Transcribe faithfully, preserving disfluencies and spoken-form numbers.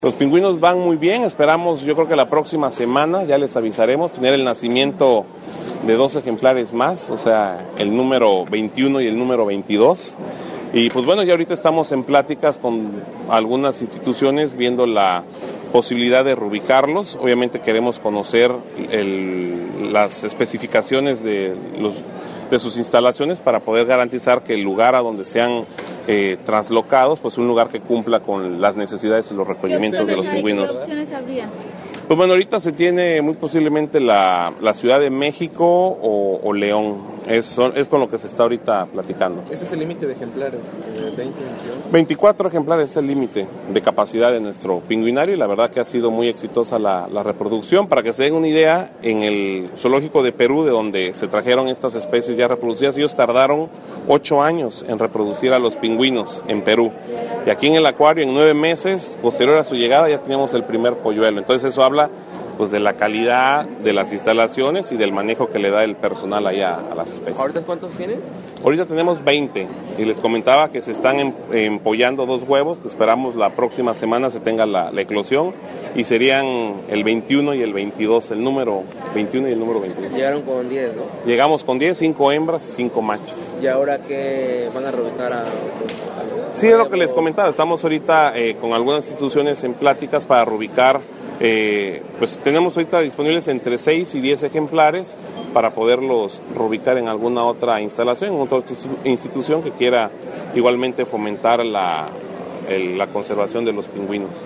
Los pingüinos van muy bien, esperamos, yo creo que la próxima semana, ya les avisaremos, tener el nacimiento de dos ejemplares más, o sea, el número veintiuno y el número veintidós. Y pues bueno, ya ahorita estamos en pláticas con algunas instituciones viendo la posibilidad de reubicarlos. Obviamente queremos conocer el, las especificaciones de, los, de sus instalaciones para poder garantizar que el lugar a donde sean eh, traslocados, pues un lugar que cumpla con las necesidades y los requerimientos de los pingüinos. ¿Qué opciones habría? Pues bueno, ahorita se tiene muy posiblemente la, la Ciudad de México o, o León. Es, es con lo que se está ahorita platicando. ¿Ese es el límite de ejemplares? ¿veinte, veintidós? veinticuatro ejemplares es el límite de capacidad de nuestro pingüinario y la verdad que ha sido muy exitosa la, la reproducción. Para que se den una idea, en el zoológico de Perú, de donde se trajeron estas especies ya reproducidas, ellos tardaron ocho años en reproducir a los pingüinos en Perú. Y aquí en el acuario, en nueve meses, posterior a su llegada, ya teníamos el primer polluelo. Entonces eso habla pues de la calidad de las instalaciones y del manejo que le da el personal allá a las especies. ¿Ahorita cuántos tienen? Ahorita tenemos veinte y les comentaba que se están em, empollando dos huevos, que esperamos la próxima semana se tenga la, la eclosión y serían el veintiuno y el veintidós, el número veintiuno y el número veintidós. Llegaron con diez, ¿no? Llegamos con diez, cinco hembras y cinco machos. ¿Y ahora qué van a reubicar a...? Sí, es lo que les comentaba, estamos ahorita eh, con algunas instituciones en pláticas para reubicar. Eh, pues tenemos ahorita disponibles entre seis y diez ejemplares para poderlos reubicar en alguna otra instalación, en otra institución que quiera igualmente fomentar la, el, la conservación de los pingüinos.